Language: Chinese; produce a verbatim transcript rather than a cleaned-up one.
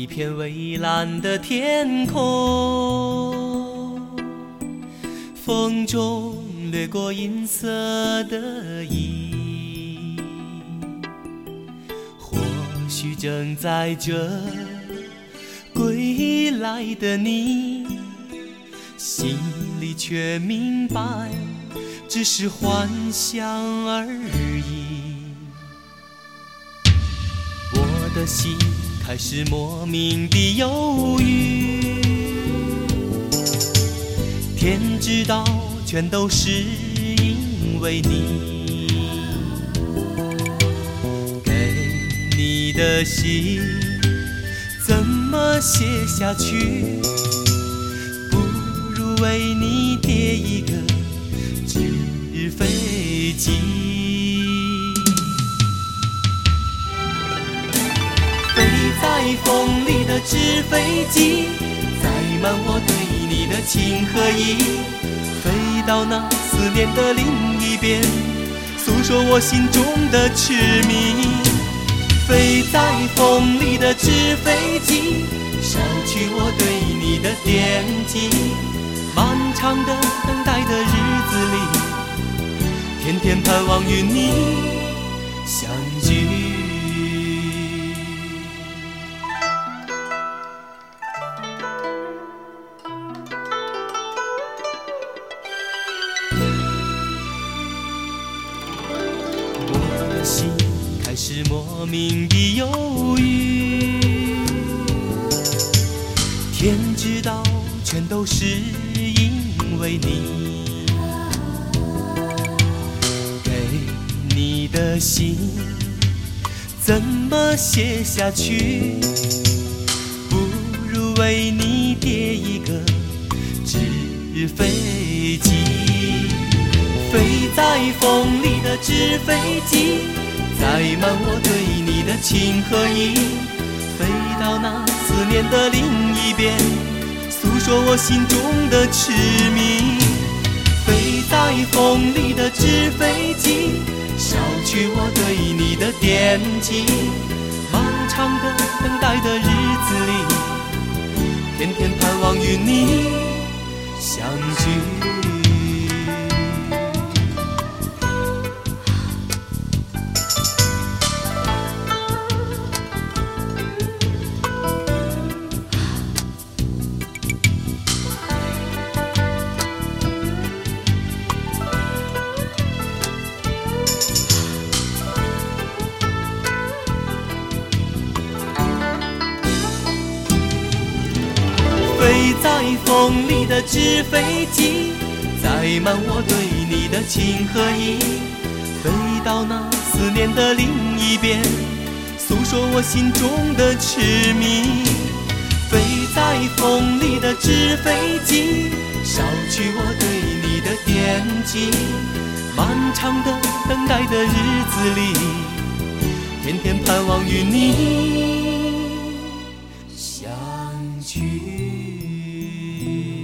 一片蔚蓝的天空，风中掠过银色的衣，或许正在这归来的你心里却明白，只是幻想而已。我的心开始莫名的忧郁，天知道全都是因为你，给你的信怎么写下去，不如为你叠一个纸飞机。飞在风里的纸飞机，载满我对你的情和意，飞到那思念的另一边，诉说我心中的痴迷。飞在风里的纸飞机，捎去我对你的惦记。漫长的等待的日子里，天天盼望与你相聚。我的心开始莫名的忧郁，天知道全都是因为你，给你的信怎么写下去，不如为你叠一个纸飞机。飞在风里的纸飞机，载满我对你的情和意，飞到那思念的另一边，诉说我心中的痴迷。飞在风里的纸飞机，捎去我对你的惦记。漫长的等待的日子里，天天盼望与你相聚。飞在风里的纸飞机，载满我对你的情和意，飞到那思念的另一边，诉说我心中的痴迷。飞在风里的纸飞机，捎去我对你的惦记。漫长的等待的日子里，天天盼望与你相聚。